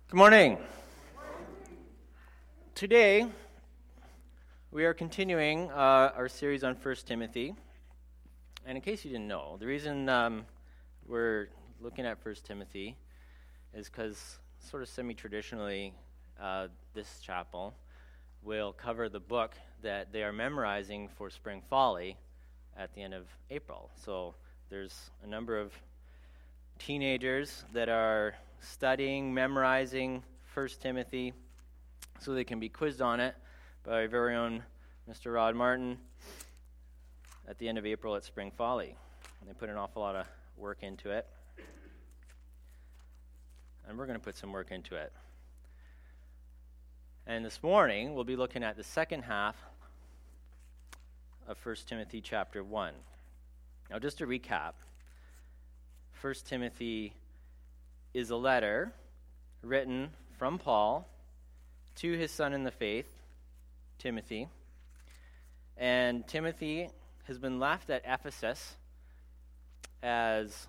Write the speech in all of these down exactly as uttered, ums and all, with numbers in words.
Good morning. Today, we are continuing uh, our series on First Timothy. And in case you didn't know, the reason um, we're looking at First Timothy is because, sort of semi-traditionally, uh, this chapel will cover the book that they are memorizing for Spring Folly at the end of April. So there's a number of teenagers that are studying, memorizing First Timothy so they can be quizzed on it by our very own Mister Rod Martin at the end of April at Spring Folly. And they put an awful lot of work into it. And we're going to put some work into it. And this morning, we'll be looking at the second half of First Timothy chapter one. Now, just to recap, First Timothy is a letter written from Paul to his son in the faith, Timothy. And Timothy has been left at Ephesus as,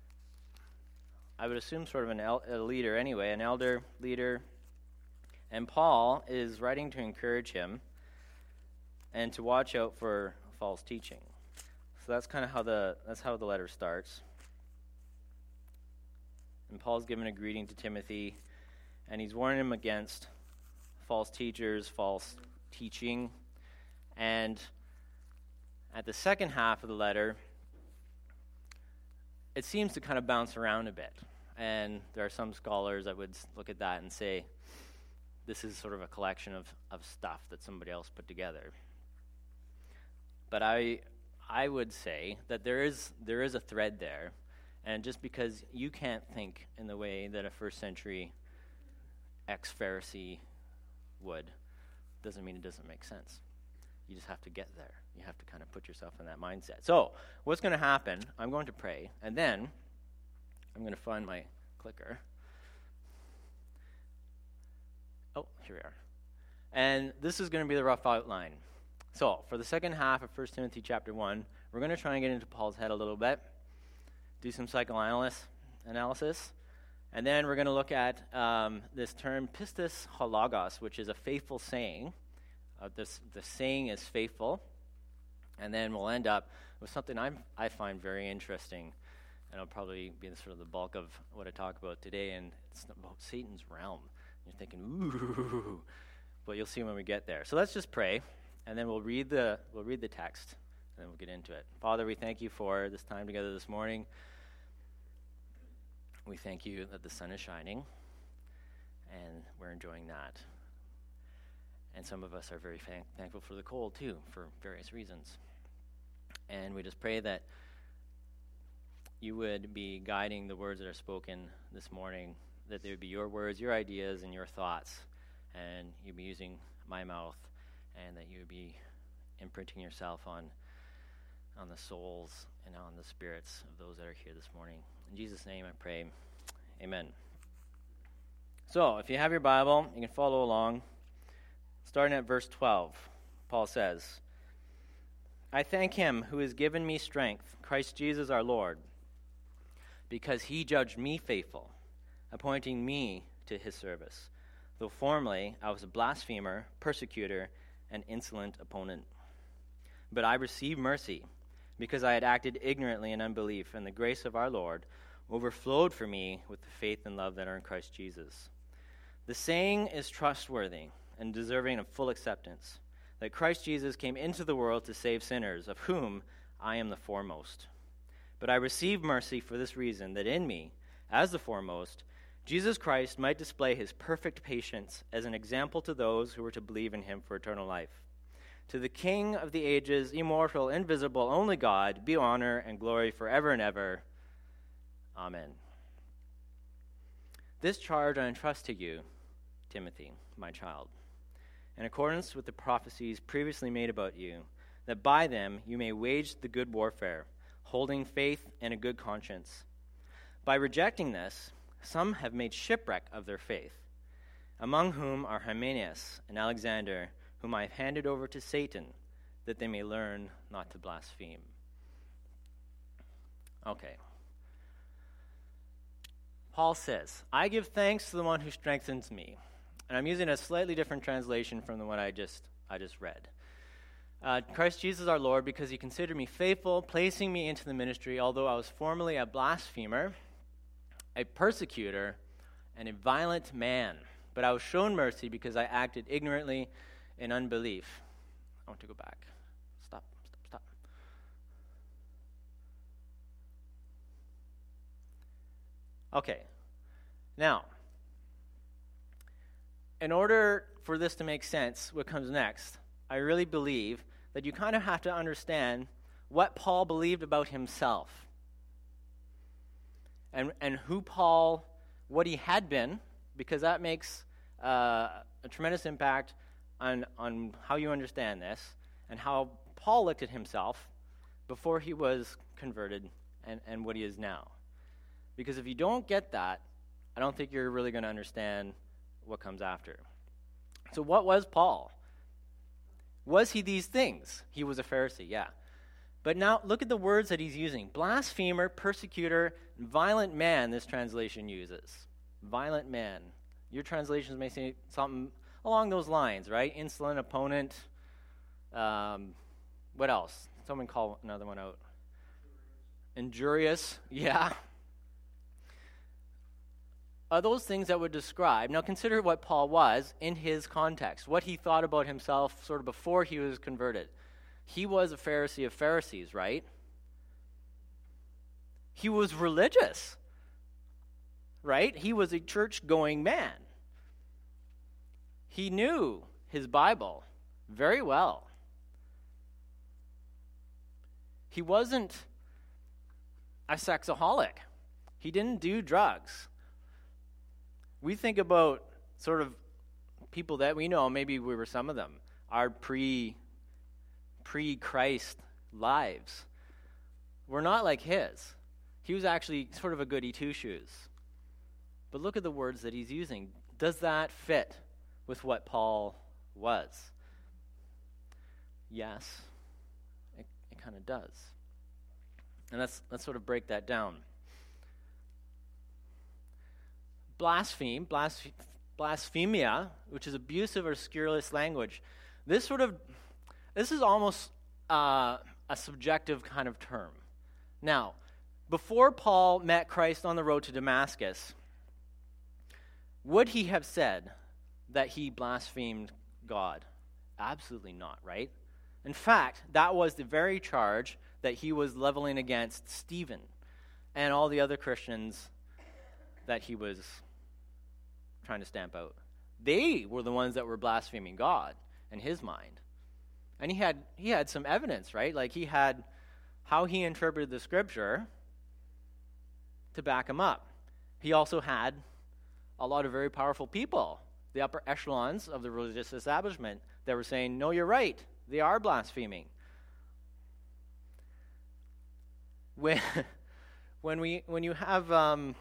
I would assume, sort of an el- a leader anyway, an elder leader. And Paul is writing to encourage him and to watch out for false teaching. So that's kind of how the that's how the letter starts. And Paul's given a greeting to Timothy, and he's warning him against false teachers, false teaching. And at the second half of the letter, it seems to kind of bounce around a bit. And there are some scholars that would look at that and say, this is sort of a collection of, of stuff that somebody else put together. But I I would say that there is there is a thread there. And just because you can't think in the way that a first century ex-Pharisee would, doesn't mean it doesn't make sense. You just have to get there. You have to kind of put yourself in that mindset. So, what's going to happen, I'm going to pray, and then I'm going to find my clicker. Oh, here we are. And this is going to be the rough outline. So, for the second half of First Timothy chapter one, we're going to try and get into Paul's head a little bit, do some psychoanalysis, analysis, and then we're going to look at um, this term pistis hologos, which is a faithful saying. Uh, this the saying is faithful, and then we'll end up with something I'm, I find very interesting, and it'll probably be the, sort of the bulk of what I talk about today, and it's about Satan's realm. You're thinking, ooh, but you'll see when we get there. So let's just pray, and then we'll read the we'll read the text, and then we'll get into it. Father, we thank you for this time together this morning. We thank you that the sun is shining, and we're enjoying that. And some of us are very thank- thankful for the cold, too, for various reasons. And we just pray that you would be guiding the words that are spoken this morning, that they would be your words, your ideas, and your thoughts, and you'd be using my mouth, and that you would be imprinting yourself on on the souls and on the spirits of those that are here this morning. In Jesus' name I pray, amen. So, if you have your Bible, you can follow along. Starting at verse twelve, Paul says, I thank him who has given me strength, Christ Jesus our Lord, because he judged me faithful, appointing me to his service, though formerly I was a blasphemer, persecutor, and insolent opponent. But I received mercy, because I had acted ignorantly in unbelief, and the grace of our Lord overflowed for me with the faith and love that are in Christ Jesus. The saying is trustworthy and deserving of full acceptance, that Christ Jesus came into the world to save sinners, of whom I am the foremost. But I received mercy for this reason, that in me, as the foremost, Jesus Christ might display his perfect patience as an example to those who were to believe in him for eternal life. To the King of the ages, immortal, invisible, only God, be honor and glory forever and ever. Amen. This charge I entrust to you, Timothy, my child, in accordance with the prophecies previously made about you, that by them you may wage the good warfare, holding faith and a good conscience. By rejecting this, some have made shipwreck of their faith, among whom are Hymenaeus and Alexander, whom I have handed over to Satan, that they may learn not to blaspheme. Okay. Paul says, I give thanks to the one who strengthens me. And I'm using a slightly different translation from the one I just I just read. Uh, Christ Jesus our Lord, because he considered me faithful, placing me into the ministry, although I was formerly a blasphemer, a persecutor, and a violent man. But I was shown mercy because I acted ignorantly in unbelief. I want to go back. Stop, stop, stop. Okay. Now, in order for this to make sense, what comes next, I really believe that you kind of have to understand what Paul believed about himself and, and who Paul, what he had been, because that makes uh, a tremendous impact on, on how you understand this and how Paul looked at himself before he was converted and, and what he is now. Because if you don't get that, I don't think you're really going to understand what comes after. So what was Paul? Was he these things? He was a Pharisee, yeah. But now look at the words that he's using. Blasphemer, persecutor, violent man, this translation uses. Violent man. Your translations may say something along those lines, right? Insolent, opponent. Um, what else? Someone call another one out. Injurious, yeah. Are those things that would describe, now consider what Paul was in his context, what he thought about himself sort of before he was converted. He was a Pharisee of Pharisees, right? He was religious, right? He was a church-going man. He knew his Bible very well. He wasn't a sexaholic. He didn't do drugs. We think about sort of people that we know, maybe we were some of them, our pre, pre-Christ lives. We're not like his. He was actually sort of a goody two-shoes. But look at the words that he's using. Does that fit with what Paul was? Yes, it, it kind of does. And let's, let's sort of break that down. Blaspheme, blasph- blasphemia, which is abusive or scurrilous language. This sort of, this is almost uh, a subjective kind of term. Now, before Paul met Christ on the road to Damascus, would he have said that he blasphemed God? Absolutely not, right? In fact, that was the very charge that he was leveling against Stephen and all the other Christians that he was trying to stamp out. They were the ones that were blaspheming God in his mind. And he had he had some evidence, right? Like he had how he interpreted the scripture to back him up. He also had a lot of very powerful people, the upper echelons of the religious establishment, that were saying, no, you're right, they are blaspheming. When, when, we, when you have... Um,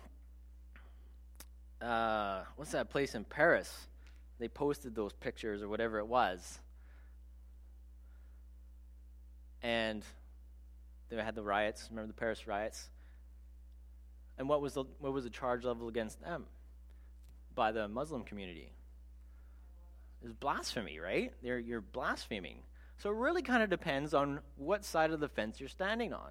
Uh, what's that place in Paris? They posted those pictures or whatever it was. And they had the riots. Remember the Paris riots? And what was the what was the charge level against them by the Muslim community? It was blasphemy, right? They're, you're blaspheming. So it really kind of depends on what side of the fence you're standing on.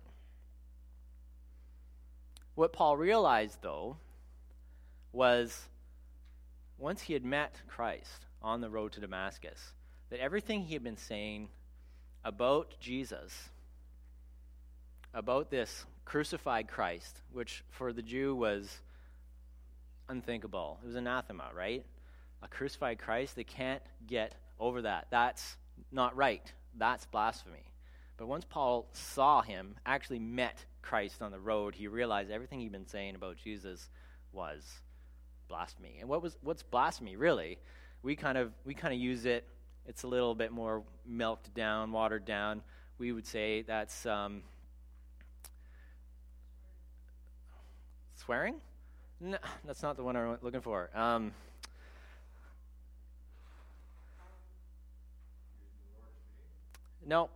What Paul realized, though, was once he had met Christ on the road to Damascus, that everything he had been saying about Jesus, about this crucified Christ, which for the Jew was unthinkable. It was anathema, right? A crucified Christ, they can't get over that. That's not right. That's blasphemy. But once Paul saw him, actually met Christ on the road, he realized everything he'd been saying about Jesus was blasphemy. And what was what's blasphemy really? We kind of we kind of use it. It's a little bit more milked down, watered down. We would say that's um, swearing. No, that's not the one I'm looking for. Um, no.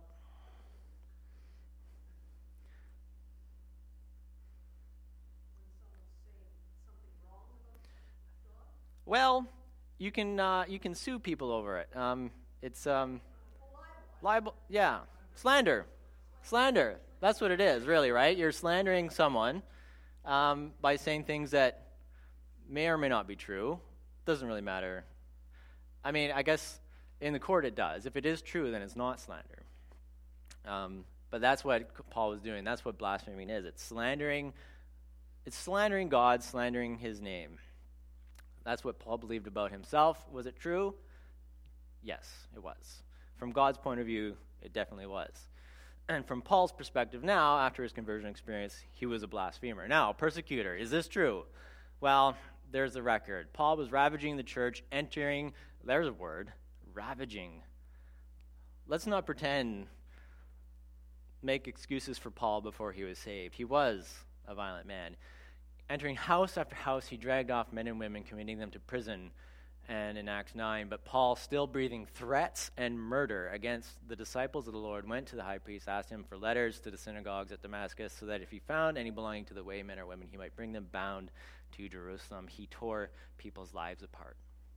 Well, you can uh, you can sue people over it. Um, it's um, libel. Yeah, slander, slander. That's what it is, really, right? You're slandering someone um, by saying things that may or may not be true. Doesn't really matter. I mean, I guess in the court it does. If it is true, then it's not slander. Um, but that's what Paul was doing. That's what blaspheming is. It's slandering. It's slandering God, slandering his name. That's what Paul believed about himself. Was it true? Yes, it was. From God's point of view, it definitely was. And from Paul's perspective now, after his conversion experience, he was a blasphemer. Now, persecutor, is this true? Well, there's the record. Paul was ravaging the church, entering, there's a word, ravaging. Let's not pretend, make excuses for Paul before he was saved. He was a violent man. Entering house after house, he dragged off men and women, committing them to prison. And in Acts nine, but Paul, still breathing threats and murder against the disciples of the Lord, went to the high priest, asked him for letters to the synagogues at Damascus, so that if he found any belonging to the way, men or women, he might bring them bound to Jerusalem. He tore people's lives apart.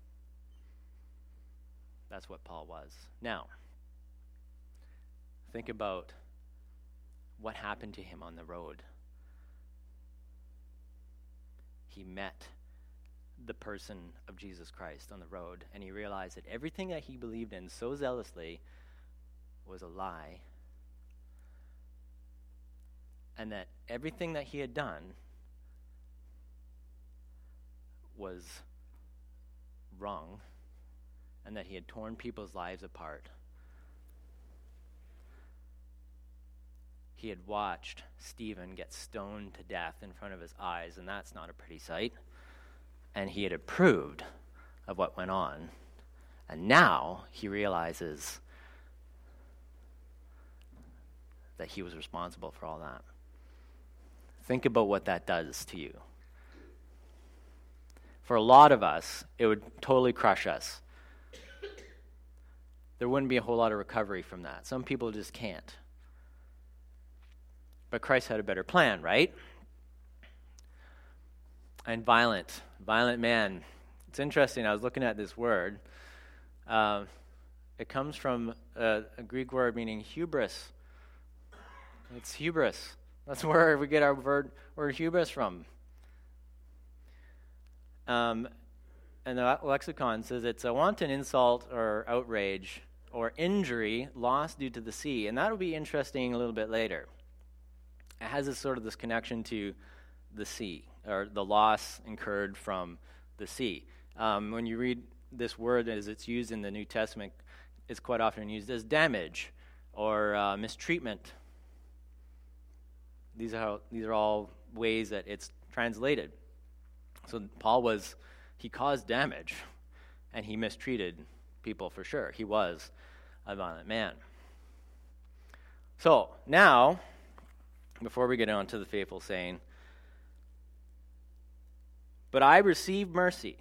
That's what Paul was. Now, think about what happened to him on the road. He met the person of Jesus Christ on the road, and he realized that everything that he believed in so zealously was a lie, and that everything that he had done was wrong, and that he had torn people's lives apart. He had watched Stephen get stoned to death in front of his eyes, and that's not a pretty sight. And he had approved of what went on. And now he realizes that he was responsible for all that. Think about what that does to you. For a lot of us, it would totally crush us. There wouldn't be a whole lot of recovery from that. Some people just can't. But Christ had a better plan, right? And violent, violent man. It's interesting, I was looking at this word. Uh, it comes from a, a Greek word meaning hubris. It's hubris. That's where we get our word, word hubris from. Um, and the lexicon says it's a wanton insult or outrage or injury lost due to the sea. And that'll be interesting a little bit later. It has this sort of this connection to the sea, or the loss incurred from the sea. Um, when you read this word as it's used in the New Testament, it's quite often used as damage or uh, mistreatment. These are how, these are all ways that it's translated. So Paul was, he caused damage, and he mistreated people for sure. He was a violent man. So now, before we get on to the faithful saying, but I received mercy.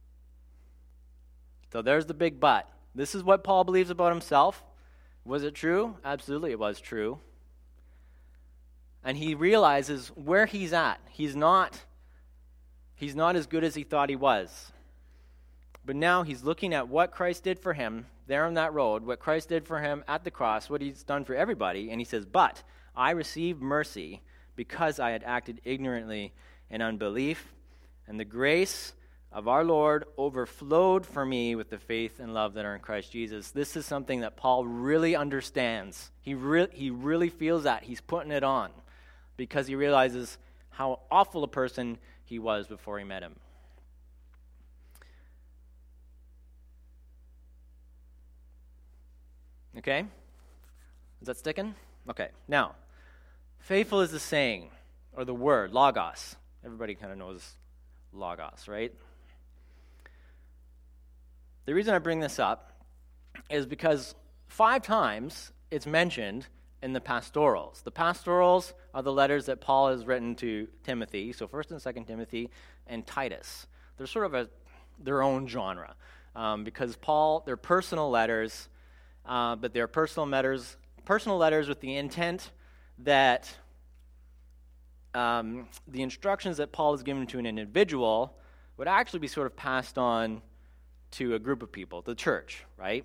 So there's the big but. This is what Paul believes about himself. Was it true? Absolutely, it was true. And he realizes where he's at. He's not, he's not as good as he thought he was. But now he's looking at what Christ did for him there on that road, what Christ did for him at the cross, what he's done for everybody, and he says, but I received mercy because I had acted ignorantly in unbelief, and the grace of our Lord overflowed for me with the faith and love that are in Christ Jesus. This is something that Paul really understands. He, re- he really feels that. He's putting it on because he realizes how awful a person he was before he met him. Okay? Is that sticking? Okay. Now, faithful is the saying, or the word, logos. Everybody kind of knows logos, right? The reason I bring this up is because five times it's mentioned in the pastorals. The pastorals are the letters that Paul has written to Timothy, so First and Second Timothy and Titus. They're sort of a, their own genre um, because Paul, they're personal letters, uh, but they're personal letters, personal letters with the intent that um, the instructions that Paul has given to an individual would actually be sort of passed on to a group of people, the church, right?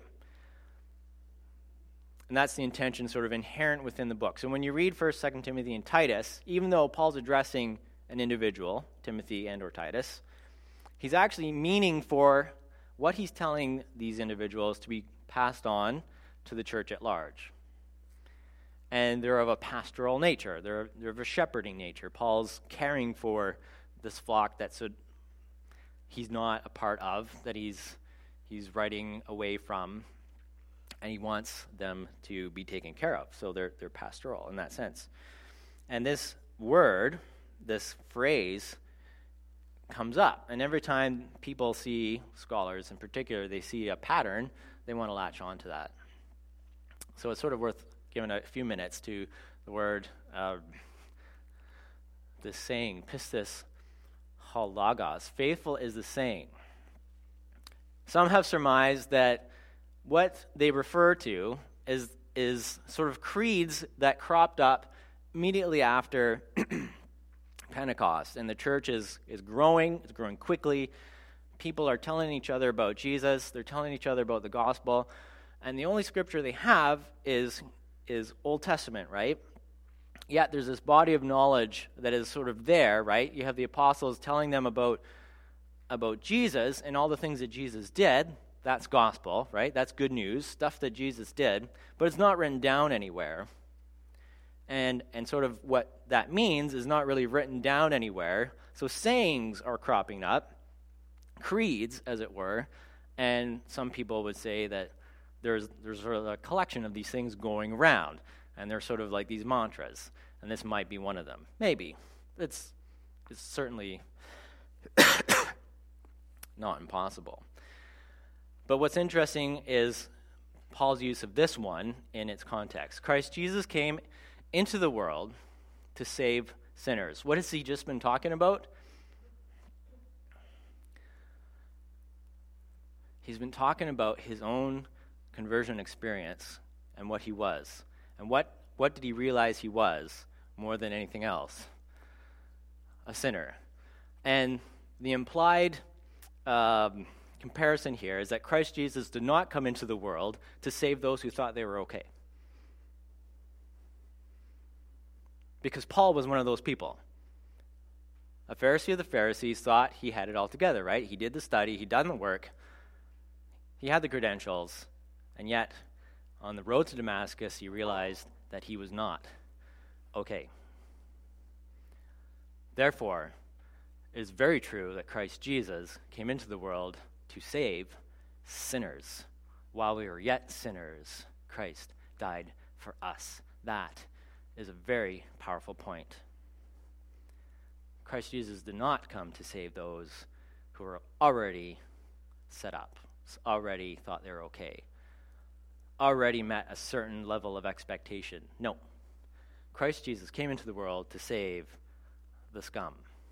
And that's the intention sort of inherent within the book. So when you read first, second Timothy, and Titus, even though Paul's addressing an individual, Timothy and or Titus, he's actually meaning for what he's telling these individuals to be passed on to the church at large. And they're of a pastoral nature. They're, they're of a shepherding nature. Paul's caring for this flock that so he's not a part of, that he's he's writing away from, and he wants them to be taken care of. So they're they're pastoral in that sense. And this word, this phrase, comes up. And every time people see, scholars in particular, they see a pattern, they want to latch on to that. So it's sort of worth giving a few minutes to the word, uh, this saying, pistis halagos. Faithful is the saying. Some have surmised that what they refer to is, is sort of creeds that cropped up immediately after Pentecost. And the church is, is growing, it's growing quickly. People are telling each other about Jesus. They're telling each other about the gospel. And the only scripture they have is, is Old Testament, right? Yet there's this body of knowledge that is sort of there, right? You have the apostles telling them about, about Jesus and all the things that Jesus did. That's gospel, right? That's good news, stuff that Jesus did. But it's not written down anywhere. And and sort of what that means is not really written down anywhere. So sayings are cropping up, creeds, as it were, and some people would say that there's there's sort of a collection of these things going around, and they're sort of like these mantras, and this might be one of them. Maybe. It's it's certainly not impossible. But what's interesting is Paul's use of this one in its context. Christ Jesus came into the world to save sinners. What has he just been talking about? He's been talking about his own conversion experience and what he was. And what, what did he realize he was more than anything else? A sinner. And the implied um, comparison here is that Christ Jesus did not come into the world to save those who thought they were okay. Because Paul was one of those people. A Pharisee of the Pharisees thought he had it all together, right? He did the study, he'd done the work, he had the credentials, and yet on the road to Damascus, he realized that he was not okay. Therefore, it is very true that Christ Jesus came into the world to save sinners. While we were yet sinners, Christ died for us. That is a very powerful point. Christ Jesus did not come to save those who were already set up, already thought they were okay, already met a certain level of expectation. No. Christ Jesus came into the world to save the scum.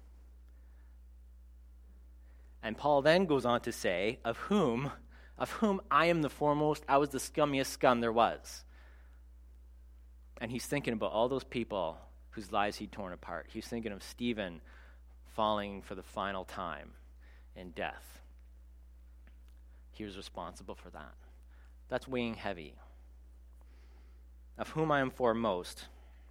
And Paul then goes on to say, of whom, of whom I am the foremost, I was the scummiest scum there was. And he's thinking about all those people whose lives he'd torn apart. He's thinking of Stephen falling for the final time in death. He was responsible for that. That's weighing heavy. Of whom I am foremost.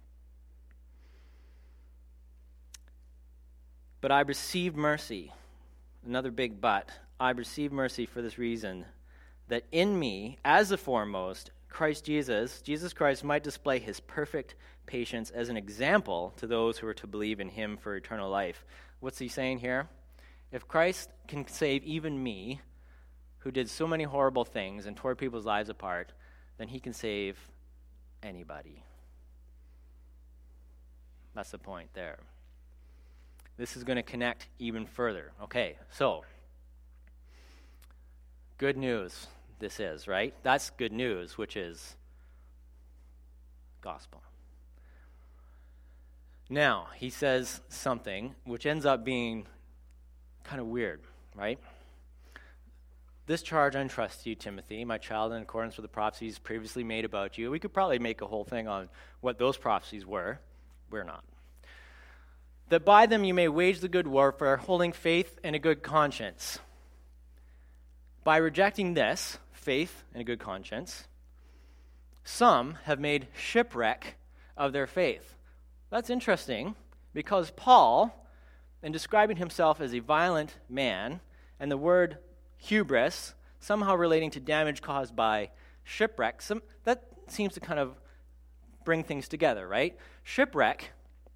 But I received mercy. Another big but. I received mercy for this reason, that in me, as the foremost, Christ Jesus, Jesus Christ might display his perfect patience as an example to those who are to believe in him for eternal life. What's he saying here? If Christ can save even me, who did so many horrible things and tore people's lives apart, then he can save anybody. That's the point there. This is going to connect even further. Okay, so, good news. This is, right? That's good news, which is gospel. Now, he says something which ends up being kind of weird, right? This charge I entrust to you, Timothy, my child, in accordance with the prophecies previously made about you. We could probably make a whole thing on what those prophecies were. We're not. that by them you may wage the good warfare, holding faith and a good conscience. By rejecting this, faith and a good conscience, some have made shipwreck of their faith. That's interesting, because Paul, in describing himself as a violent man, and the word hubris, somehow relating to damage caused by shipwreck, some, that seems to kind of bring things together, right? Shipwreck,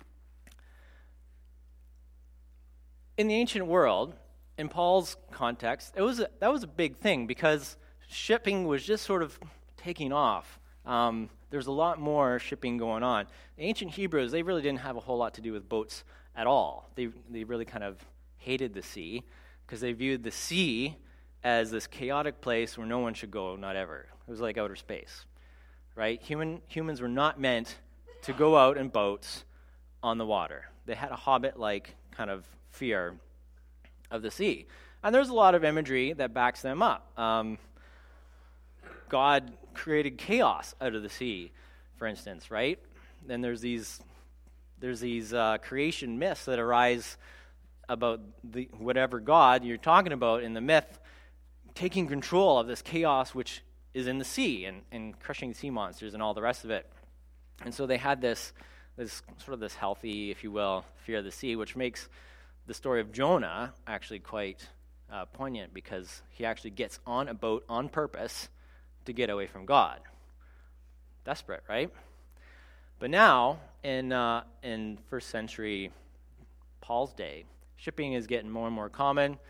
in the ancient world, in Paul's context, it was a, that was a big thing, because shipping was just sort of taking off. Um, there's a lot more shipping going on. The ancient Hebrews, they really didn't have a whole lot to do with boats at all. They they really kind of hated the sea, because they viewed the sea as this chaotic place where no one should go, not ever. It was like outer space, right? Human humans were not meant to go out in boats on the water. They had a hobbit-like kind of fear of the sea. And there's a lot of imagery that backs them up. Um, God created chaos out of the sea, for instance, right? Then there's these there's these uh, creation myths that arise about the whatever God you're talking about in the myth taking control of this chaos which is in the sea and, and crushing sea monsters and all the rest of it. And so they had this this sort of this healthy, if you will, fear of the sea, which makes the story of Jonah actually quite uh, poignant, because he actually gets on a boat on purpose to get away from God. Desperate, right? But now, in uh, in first century Paul's day, shipping is getting more and more common,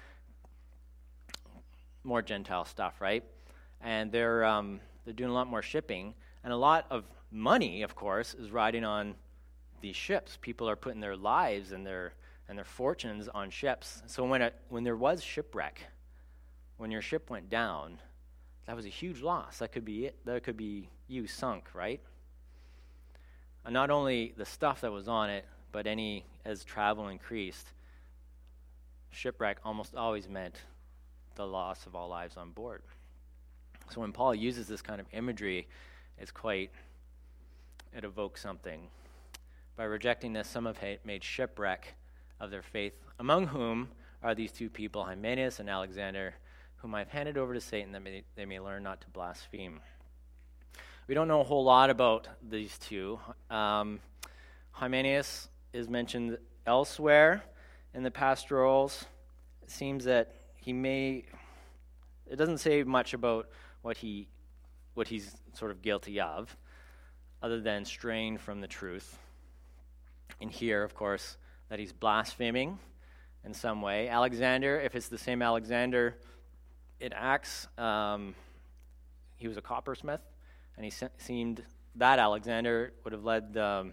more Gentile stuff, right? And they're um, they're doing a lot more shipping, and a lot of money, of course, is riding on these ships. People are putting their lives and their and their fortunes on ships. So when it, when there was shipwreck, when your ship went down, that was a huge loss. That could be it. That could be you sunk, right? And not only the stuff that was on it, but any, as travel increased, shipwreck almost always meant the loss of all lives on board. So when Paul uses this kind of imagery, it's quite, it evokes something. By rejecting this, some have made shipwreck of their faith, among whom are these two people, Hymenaeus and Alexander, whom I've handed over to Satan that may, they may learn not to blaspheme. We don't know a whole lot about these two. Um, Hymenaeus is mentioned elsewhere in the pastorals. It seems that he may, it doesn't say much about what he, what he's sort of guilty of, other than straying from the truth. And here, of course, that he's blaspheming in some way. Alexander, if it's the same Alexander in Acts, um, he was a coppersmith, and he se- seemed that Alexander would have led um,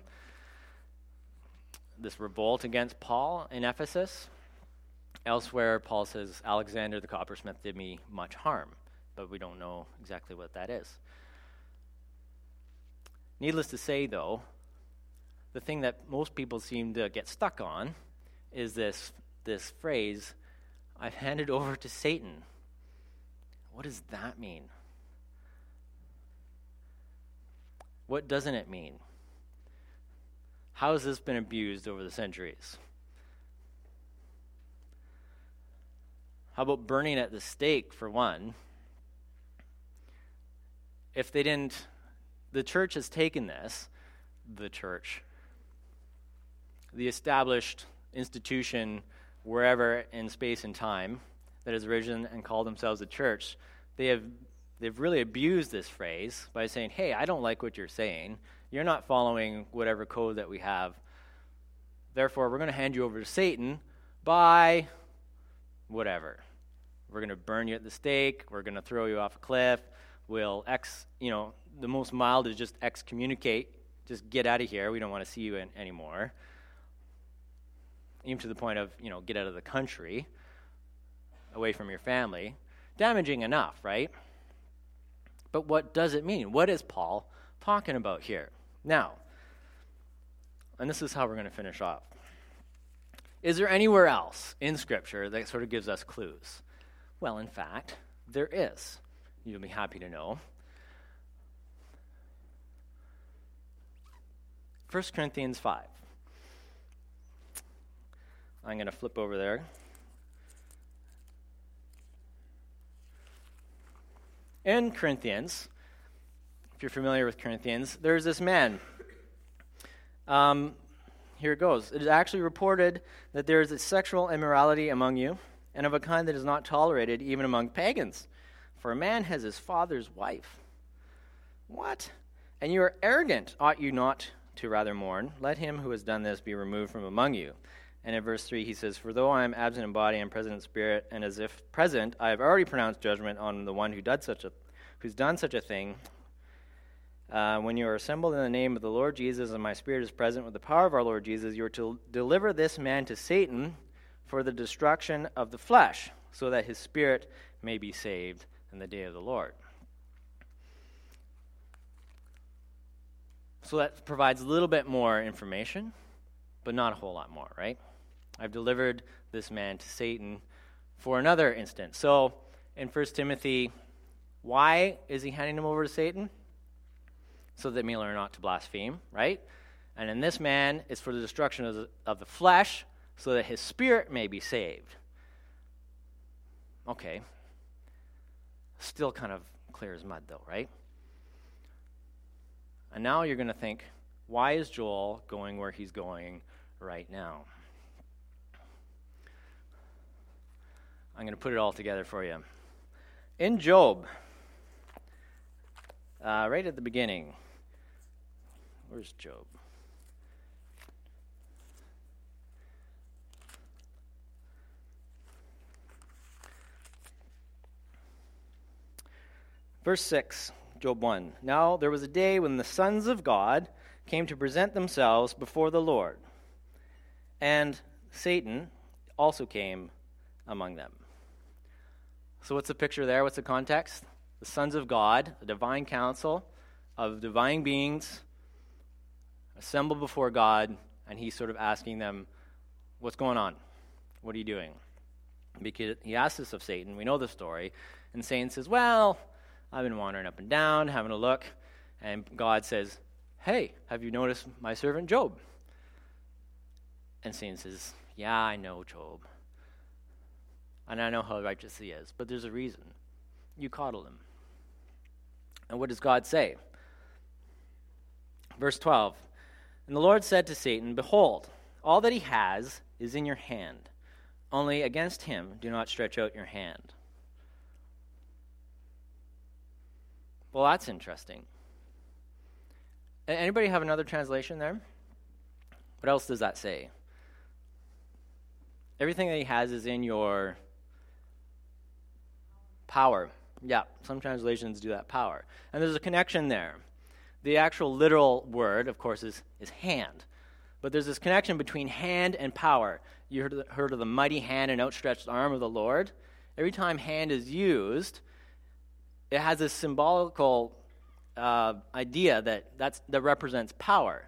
this revolt against Paul in Ephesus. Elsewhere, Paul says, Alexander the coppersmith did me much harm, but we don't know exactly what that is. Needless to say, though, the thing that most people seem to get stuck on is this this phrase, I've handed over to Satan. What does that mean? What doesn't it mean? How has this been abused over the centuries? How about burning at the stake, for one? If they didn't, the church has taken this, the church, the established institution wherever in space and time that has arisen and called themselves a church, they have they've really abused this phrase by saying, hey, I don't like what you're saying. You're not following whatever code that we have. Therefore, we're going to hand you over to Satan by whatever. We're going to burn you at the stake. We're going to throw you off a cliff. We'll ex, you know, the most mild is just excommunicate. Just get out of here. We don't want to see you in, anymore. Even to the point of, you know, get out of the country, away from your family. Damaging enough, right? But what does it mean? What is Paul talking about here? Now, and this is how we're going to finish off. Is there anywhere else in Scripture that sort of gives us clues? Well, in fact, there is. You'll be happy to know. First Corinthians five. I'm going to flip over there. In Corinthians, if you're familiar with Corinthians, there's this man. Um, here it goes. It is actually reported that there is a sexual immorality among you, and of a kind that is not tolerated even among pagans. For a man has his father's wife. What? And you are arrogant. Ought you not to rather mourn? Let him who has done this be removed from among you. And in verse three he says, For though I am absent in body, I am present in spirit, and as if present, I have already pronounced judgment on the one who did such a, who's done such a thing. Uh, when you are assembled in the name of the Lord Jesus, and my spirit is present with the power of our Lord Jesus, you are to deliver this man to Satan for the destruction of the flesh, so that his spirit may be saved in the day of the Lord. So that provides a little bit more information, but not a whole lot more, right? I've delivered this man to Satan for another instance. So in First Timothy, why is he handing him over to Satan? So that may learn not to blaspheme, right? And in this man, it's for the destruction of the, of the flesh, so that his spirit may be saved. Okay. Still kind of clear as mud, though, right? And now you're going to think, why is Joel going where he's going right now? I'm going to put it all together for you. In Job, uh, right at the beginning, where's Job? Verse six, Job one. Now there was a day when the sons of God came to present themselves before the Lord, and Satan also came among them. So what's the picture there? What's the context? The sons of God, the divine council of divine beings, assembled before God, and he's sort of asking them, what's going on? What are you doing? Because he asks this of Satan. We know the story. And Satan says, well, I've been wandering up and down, having a look. And God says, hey, have you noticed my servant Job? And Satan says, yeah, I know Job. And I know how righteous he is. But there's a reason. You coddled him. And what does God say? Verse twelve. And the Lord said to Satan, behold, all that he has is in your hand. Only against him do not stretch out your hand. Well, that's interesting. Anybody have another translation there? What else does that say? Everything that he has is in your power. Yeah, some translations do that, power. And there's a connection there. The actual literal word, of course, is, is hand. But there's this connection between hand and power. You heard of, the, heard of the mighty hand and outstretched arm of the Lord? Every time hand is used, it has this symbolical uh, idea that that's, that represents power.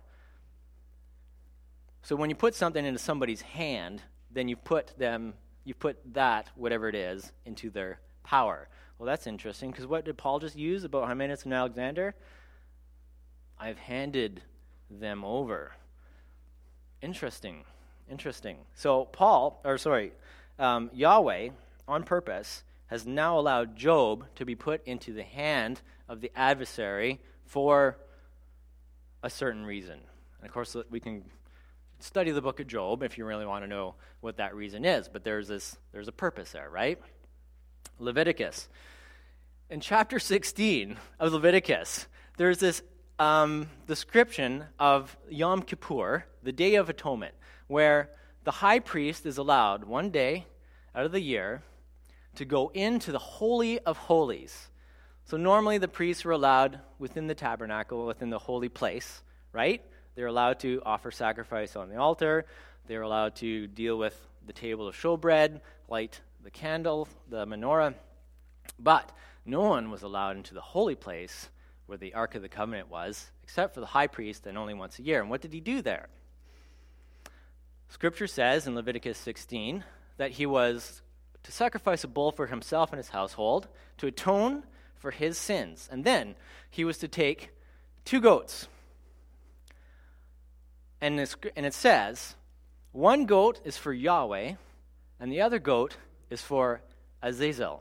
So when you put something into somebody's hand, then you put them, you put that, whatever it is, into their power. Well, that's interesting, because what did Paul just use about Hymenaeus and Alexander? I've handed them over. Interesting, interesting. So Paul, or sorry, um, Yahweh, on purpose, has now allowed Job to be put into the hand of the adversary for a certain reason. And of course, we can study the book of Job if you really want to know what that reason is, but there's this, there's a purpose there, right? Leviticus. In chapter sixteen of Leviticus, there's this um, description of Yom Kippur, the Day of Atonement, where the high priest is allowed one day out of the year to go into the Holy of Holies. So normally the priests were allowed within the tabernacle, within the holy place, right? They're allowed to offer sacrifice on the altar. They're allowed to deal with the table of showbread, light the candle, the menorah. But no one was allowed into the holy place where the Ark of the Covenant was, except for the high priest, and only once a year. And what did he do there? Scripture says in Leviticus sixteen that he was to sacrifice a bull for himself and his household, to atone for his sins. And then he was to take two goats. And, this, and it says One goat is for Yahweh, and the other goat is for Azazel.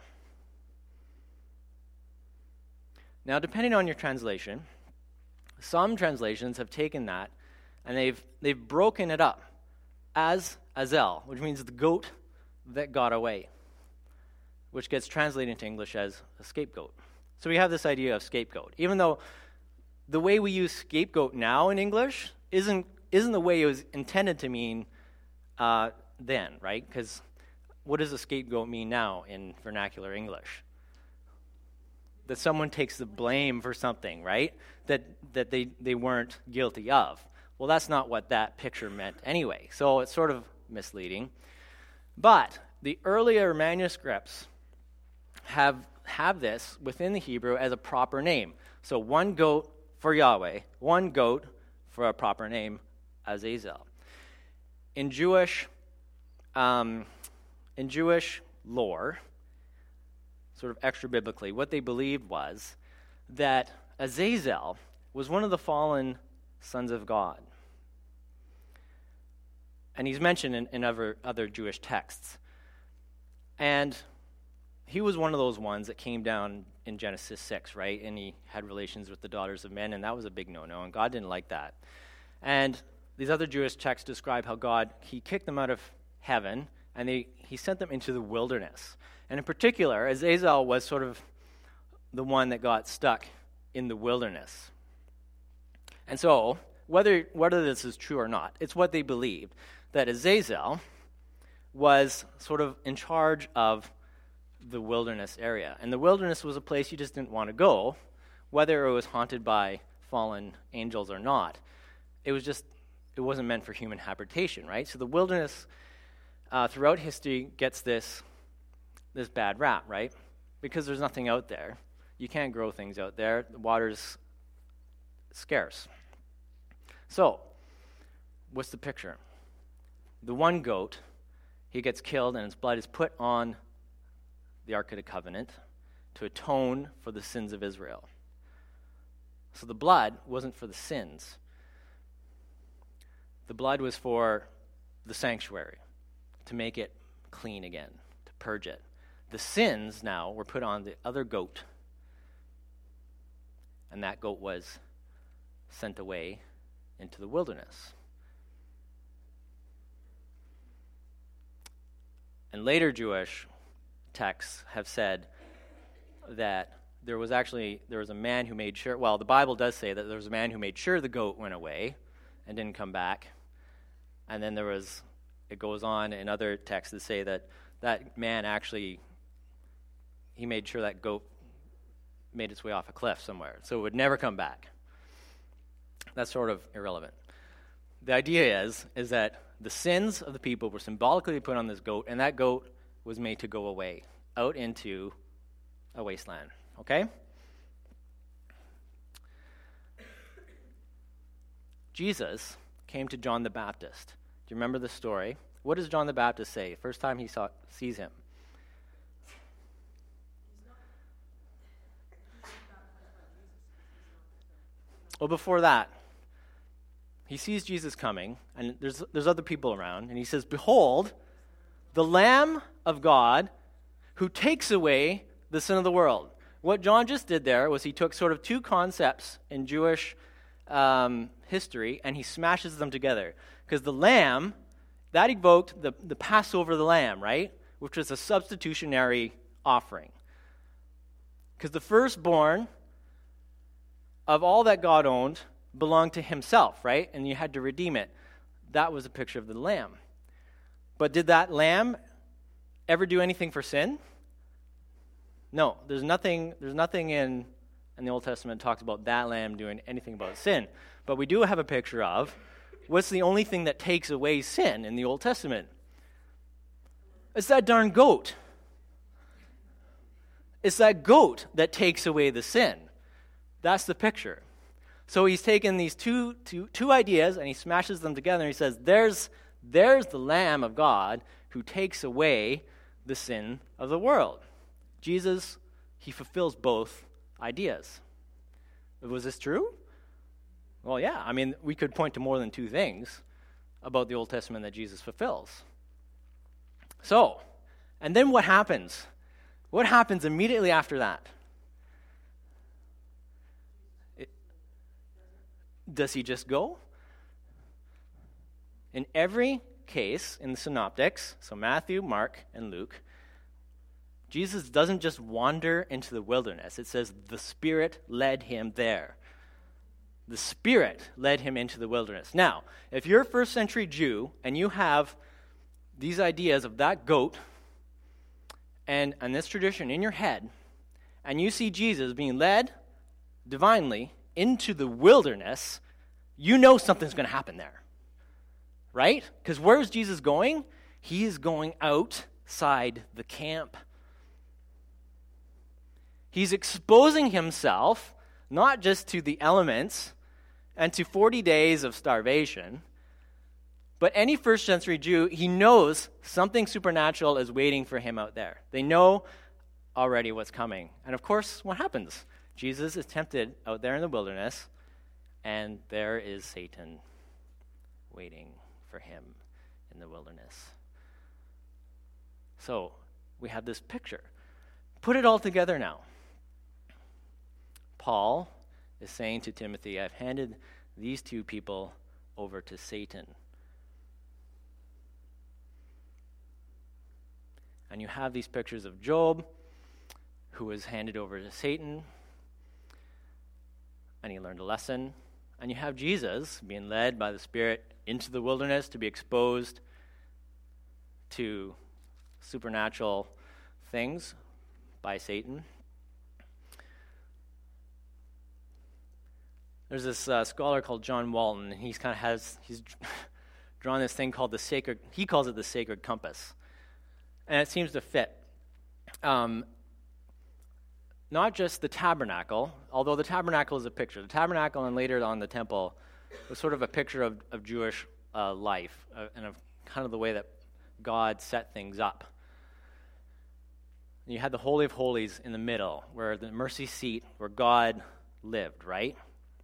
Now, depending on your translation, some translations have taken that and they've they've broken it up as Azel, which means the goat that got away, which gets translated into English as a scapegoat. So we have this idea of scapegoat, even though the way we use scapegoat now in English isn't isn't the way it was intended to mean uh, then, right? Because what does a scapegoat mean now in vernacular English? That someone takes the blame for something, right? That that they, they weren't guilty of. Well, that's not what that picture meant anyway, so it's sort of misleading. But the earlier manuscripts have have this within the Hebrew as a proper name. So one goat for Yahweh, one goat for a proper name, Azazel. In Jewish, um, in Jewish lore, sort of extra biblically, what they believed was that Azazel was one of the fallen sons of God. And he's mentioned in, in other, other Jewish texts. And he was one of those ones that came down in Genesis six, right? And he had relations with the daughters of men, and that was a big no-no, and God didn't like that. And these other Jewish texts describe how God, he kicked them out of heaven, and they, he sent them into the wilderness. And in particular, Azazel was sort of the one that got stuck in the wilderness. And so, whether whether this is true or not, it's what they believed, that Azazel was sort of in charge of the wilderness area. And the wilderness was a place you just didn't want to go, whether it was haunted by fallen angels or not. It was just, it wasn't meant for human habitation, right? So the wilderness uh, throughout history gets this this bad rap, right? Because there's nothing out there. You can't grow things out there. The water's scarce. So, what's the picture? The one goat, he gets killed and his blood is put on the Ark of the Covenant to atone for the sins of Israel. So the blood wasn't for the sins. The blood was for the sanctuary, to make it clean again, to purge it. The sins now were put on the other goat, and that goat was sent away into the wilderness. And later Jewish texts have said that there was actually, there was a man who made sure, well, the Bible does say that there was a man who made sure the goat went away and didn't come back. And then there was, it goes on in other texts that say that that man actually, he made sure that goat made its way off a cliff somewhere, so it would never come back. That's sort of irrelevant. The idea is, is that the sins of the people were symbolically put on this goat, and that goat was made to go away, out into a wasteland, okay? Jesus came to John the Baptist. Do you remember the story? What does John the Baptist say first time he saw, sees him? Well, before that, he sees Jesus coming, and there's there's other people around, and he says, "Behold, the Lamb of God who takes away the sin of the world." What John just did there was he took sort of two concepts in Jewish um, history, and he smashes them together. Because the lamb, that evoked the, the Passover of the lamb, right? Which was a substitutionary offering. Because the firstborn of all that God owned belonged to himself, right? And you had to redeem it. That was a picture of the lamb. But did that lamb ever do anything for sin? No, there's nothing there's nothing in, in the Old Testament that talks about that lamb doing anything about sin. But we do have a picture of what's the only thing that takes away sin in the Old Testament? It's that darn goat. It's that goat that takes away the sin. That's the picture. So he's taken these two, two, two ideas and he smashes them together and he says, there's, there's the Lamb of God who takes away the sin of the world. Jesus, he fulfills both ideas. Was this true? Well, yeah. I mean, we could point to more than two things about the Old Testament that Jesus fulfills. So, and then what happens? What happens immediately after that? It, does he just go? In every case in the synoptics, so Matthew, Mark, and Luke, Jesus doesn't just wander into the wilderness. It says the Spirit led him there. The Spirit led him into the wilderness. Now, if you're a first century Jew and you have these ideas of that goat and, and this tradition in your head, and you see Jesus being led divinely into the wilderness, you know something's going to happen there. Right? Because where's Jesus going? He is going outside the camp. He's exposing himself not just to the elements and to forty days of starvation, but any first century Jew, he knows something supernatural is waiting for him out there. They know already what's coming. And of course, what happens? Jesus is tempted out there in the wilderness, and there is Satan waiting for him in the wilderness. So, we have this picture. Put it all together now. Paul is saying to Timothy, I've handed these two people over to Satan. And you have these pictures of Job, who was handed over to Satan, and he learned a lesson. And you have Jesus being led by the Spirit into the wilderness to be exposed to supernatural things by Satan. There's this uh, scholar called John Walton, and he's kind of has he's drawn this thing called the sacred. He calls it the sacred compass, and it seems to fit. Um, not just the tabernacle, although the tabernacle is a picture. The tabernacle and later on the temple was sort of a picture of, of Jewish uh, life uh, and of kind of the way that God set things up. And you had the Holy of Holies in the middle, where the mercy seat, where God lived, right?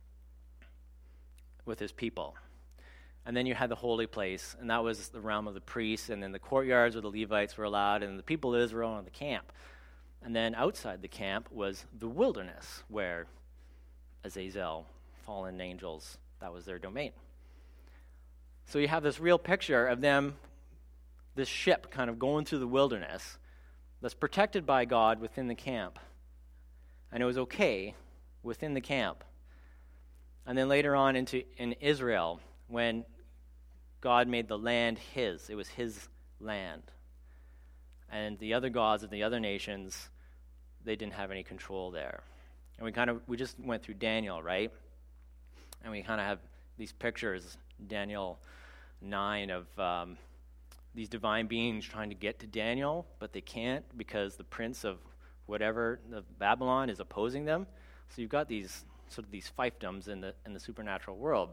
With his people. And then you had the holy place, and that was the realm of the priests, and then the courtyards where the Levites were allowed, and the people of Israel in the camp. And then outside the camp was the wilderness, where Azazel, fallen angels, that was their domain. So you have this real picture of them, this ship kind of going through the wilderness that's protected by God within the camp. And it was okay within the camp. And then later on into in Israel, when God made the land his, it was his land. And the other gods of the other nations, they didn't have any control there. And we kind of, we just went through Daniel, right? And we kind of have these pictures, Daniel nine, of um, these divine beings trying to get to Daniel, but they can't because the prince of whatever, of Babylon, is opposing them. So you've got these sort of these fiefdoms in the in the supernatural world.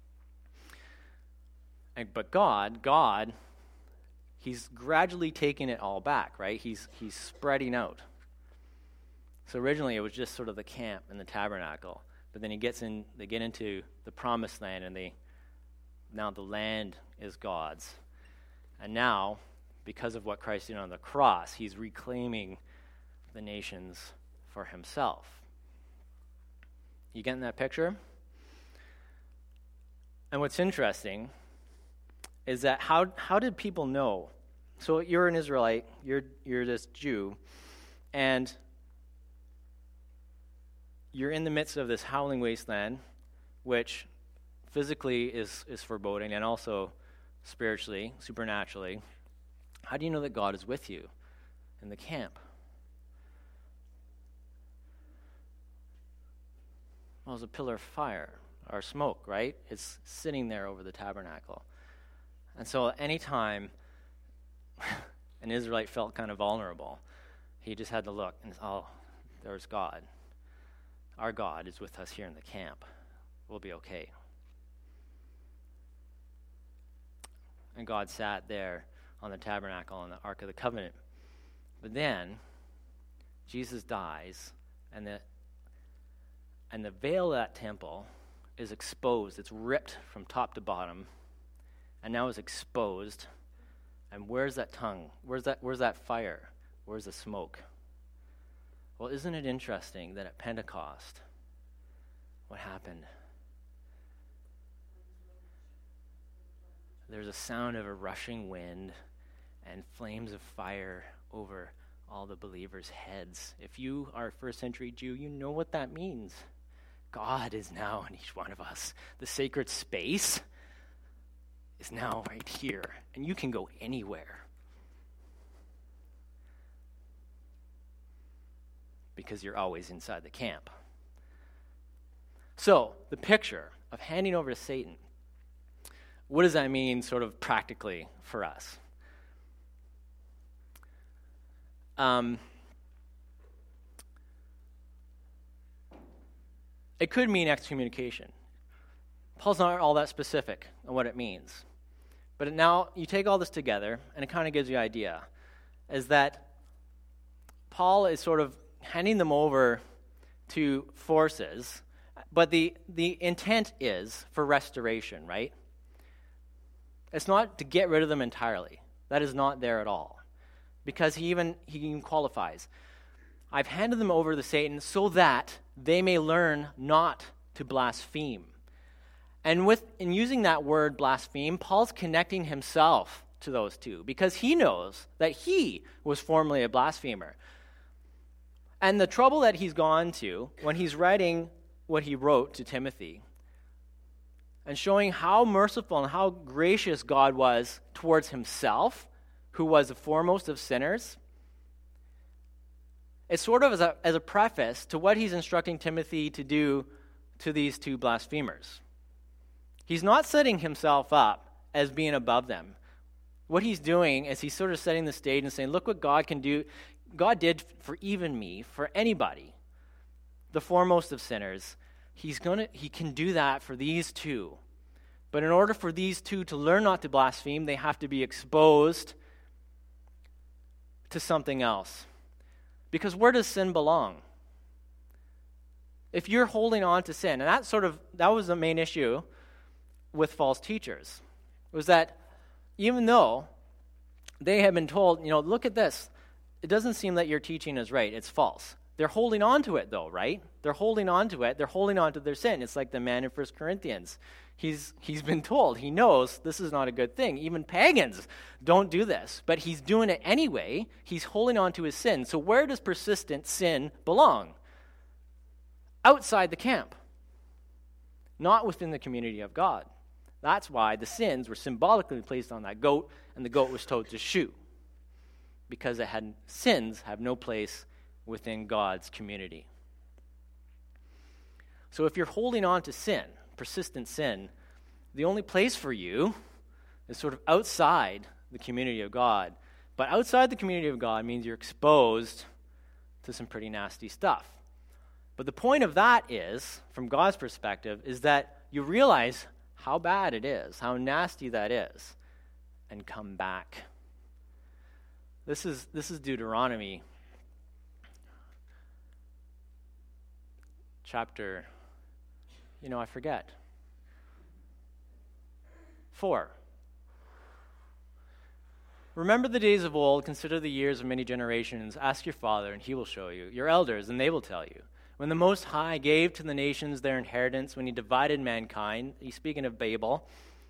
And, but God, God, he's gradually taking it all back, right? He's he's spreading out. So originally it was just sort of the camp and the tabernacle, but then he gets in. They get into the promised land, and they now the land is God's. And now, because of what Christ did on the cross, he's reclaiming the nations for himself. You getting that picture? And what's interesting is that how how did people know? So you're an Israelite, you're you're this Jew, and you're in the midst of this howling wasteland, which physically is, is foreboding and also spiritually, supernaturally. How do you know that God is with you in the camp? Well, it's a pillar of fire or smoke, right? It's sitting there over the tabernacle. And so anytime an Israelite felt kind of vulnerable, he just had to look and, oh, there's God. Our God is with us here in the camp. We'll be okay. And God sat there on the tabernacle on the Ark of the Covenant. But then Jesus dies, and the and the veil of that temple is exposed. It's ripped from top to bottom, and now is exposed. And where's that tongue? Where's that, where's that fire? Where's the smoke? Well, isn't it interesting that at Pentecost, what happened? There's a sound of a rushing wind and flames of fire over all the believers' heads. If you are a first century Jew, you know what that means. God is now in each one of us. The sacred space is now right here, and you can go anywhere. Because you're always inside the camp. So, the picture of handing over to Satan, what does that mean sort of practically for us? Um, it could mean excommunication. Paul's not all that specific on what it means. But now you take all this together, and it kind of gives you an idea, is that Paul is sort of handing them over to forces, but the, the intent is for restoration, right? It's not to get rid of them entirely. That is not there at all. Because he even he even qualifies. I've handed them over to Satan so that they may learn not to blaspheme. And with in using that word blaspheme, Paul's connecting himself to those two because he knows that he was formerly a blasphemer. And the trouble that he's gone to when he's writing what he wrote to Timothy and showing how merciful and how gracious God was towards himself, who was the foremost of sinners, it's sort of as a, as a preface to what he's instructing Timothy to do to these two blasphemers. He's not setting himself up as being above them. What he's doing is he's sort of setting the stage and saying, look what God can do. God did for even me, for anybody, the foremost of sinners. He's gonna, he can do that for these two. But in order for these two to learn not to blaspheme, they have to be exposed to something else. Because where does sin belong? If you're holding on to sin, and that sort of, that was the main issue with false teachers, was that even though they had been told, you know, look at this, it doesn't seem that your teaching is right, it's false. They're holding on to it though, right? They're holding on to it, they're holding on to their sin. It's like the man in First Corinthians. He's he's been told, he knows this is not a good thing. Even pagans don't do this, but he's doing it anyway. He's holding on to his sin. So where does persistent sin belong? Outside the camp, not within the community of God. That's why the sins were symbolically placed on that goat, and the goat was told to shoot, because it had sins have no place within God's community. So if you're holding on to sin, persistent sin, the only place for you is sort of outside the community of God. But outside the community of God means you're exposed to some pretty nasty stuff. But the point of that is, from God's perspective, is that you realize how bad it is, how nasty that is, and come back. This is this is Deuteronomy chapter, you know, I forget. Four. Remember the days of old, consider the years of many generations. Ask your father, and he will show you. Your elders, and they will tell you. When the Most High gave to the nations their inheritance, when he divided mankind, he's speaking of Babel,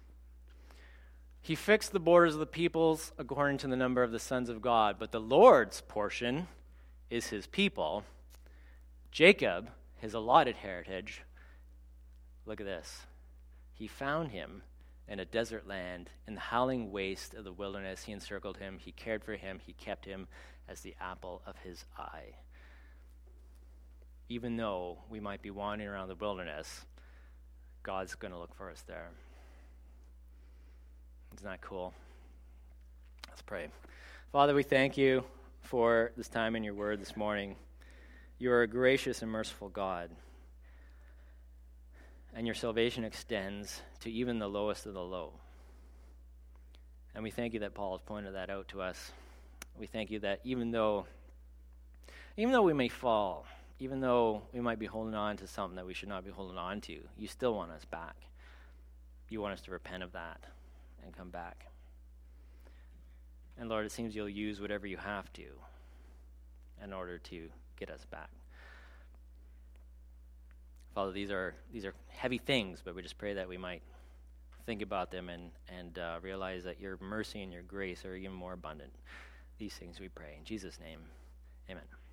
he fixed the borders of the peoples according to the number of the sons of God. But the Lord's portion is his people. Jacob, his allotted heritage. Look at this. He found him in a desert land, in the howling waste of the wilderness. He encircled him. He cared for him. He kept him as the apple of his eye. Even though we might be wandering around the wilderness, God's going to look for us there. Isn't that cool? Let's pray. Father, we thank you for this time in your word this morning. You are a gracious and merciful God, and your salvation extends to even the lowest of the low. And we thank you that Paul has pointed that out to us. We thank you that even though, even though we may fall, even though we might be holding on to something that we should not be holding on to, you still want us back. You want us to repent of that and come back. And Lord, it seems you'll use whatever you have to in order to get us back. Father, these are these are heavy things, but we just pray that we might think about them and, and uh, realize that your mercy and your grace are even more abundant. These things we pray. In Jesus' name, amen.